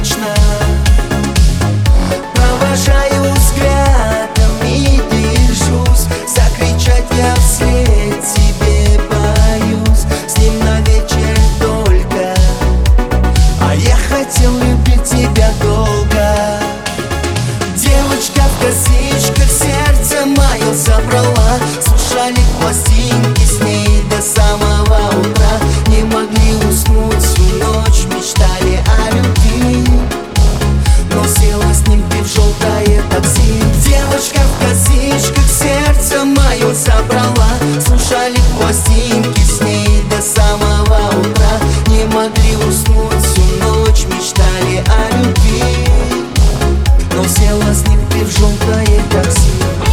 вечно. Провожаю взглядом и держусь, закричать я вслед тебе боюсь. С ним на вечер только, а я хотел любить тебя долго. Девочка в косичках сердце мое забрала, слушали пластинки с ней до самого утра. Не могли уснуть всю ночь, мечтали о любви, но села с ним ты в желтое такси. Девочка в косичках сердце мое забрала, слушали пластинки с ней до самого утра. Не могли уснуть всю ночь, мечтали о любви, но села с ним ты в желтое такси.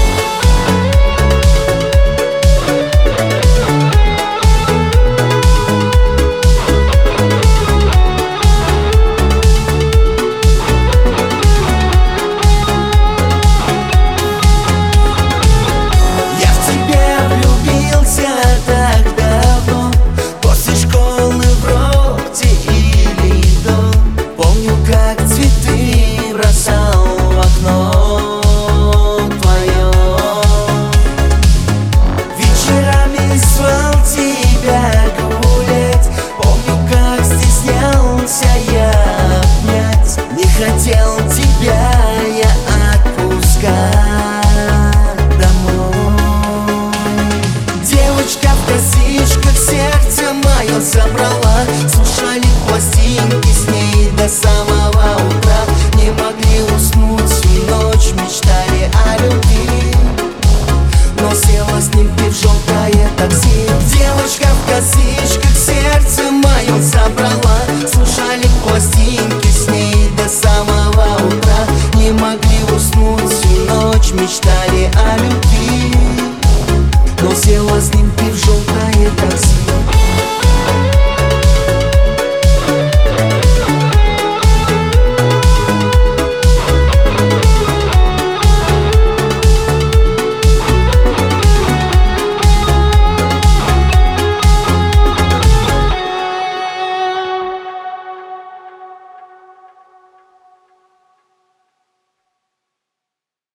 Хотел тебя я отпускать домой. Девочка в косичках сердце мое забрала, слушали пластинки с ней до самого утра. Не могли уснуть всю ночь, мечтали о любви, но села с ним ты в желтое такси. Девочка в косичках сердце мое забрала, слушали пластинки с ней до самого